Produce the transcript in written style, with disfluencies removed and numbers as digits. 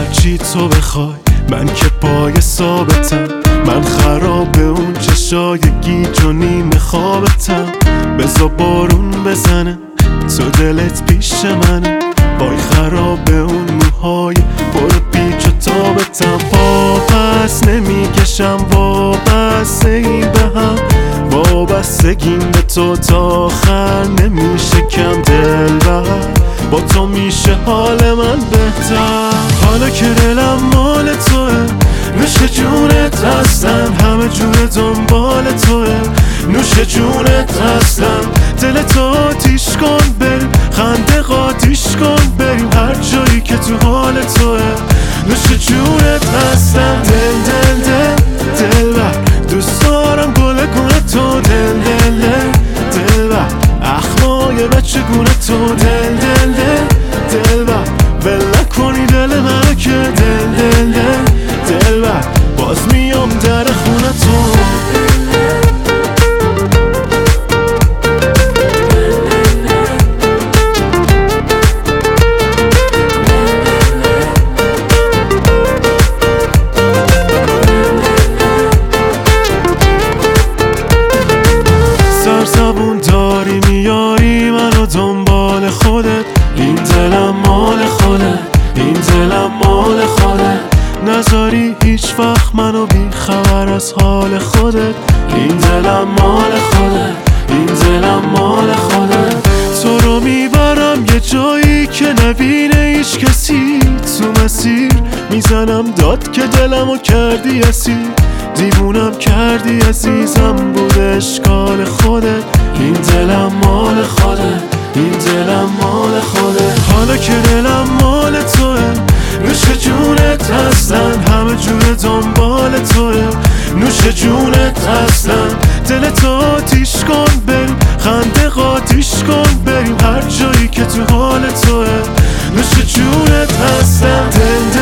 هرچی تو بخوای من که پای ثابتم، من خراب اون چشای گیج و نیمه خوابتم. بذار بارون بزنه تو دلت پیش منه، وای خراب اون موهای پر پیچ و تابتم. پاپس نمیکشم وابسته این به هم، وابستگیم به تو تا آخر نمیشه کم. دلبر با تو میشه حال من بهتر، حالا که دلم مال توه، نوش جونت هستم، همه جور دنبال توه. نوش جونت هستم، دل تو آتیش کن بریم، خنده قاتیش کن بریم هر جایی که تو حال توه. نوش جونت هستم، دل دل دل دل بر دوست دارم گله گونه تو، دل دل دل دل بر اخمای بچه گونه تو، دل دل دل دل بر ول نکنی دل منو که دل دل دل دل بر باز میام در خونه تو. زبون داری میاری منو دنبال خودت، این دلم مال خودت، این دلم مال خودت. نذاری هیچ وقت منو بی خبر از حال خودت، این دلم مال خودت، این دلم مال خودت. تو رو میبرم یه جایی که نبینه هیچ کسی، تو مسیر میزنم داد که دلمو کردی اسیر. دیوونم کردی عزیزم بود اشکال خودت، این دلم مال خودت، این دلم مال خودت. حالا که دلم مال توه، نوش جونت هستم، همه جور دنبال توه. نوش جونت هستم، دل تو آتیش کن بریم، خنده قاتیش کن بریم هر جایی که تو حال توه. نوش جونت هستم، دل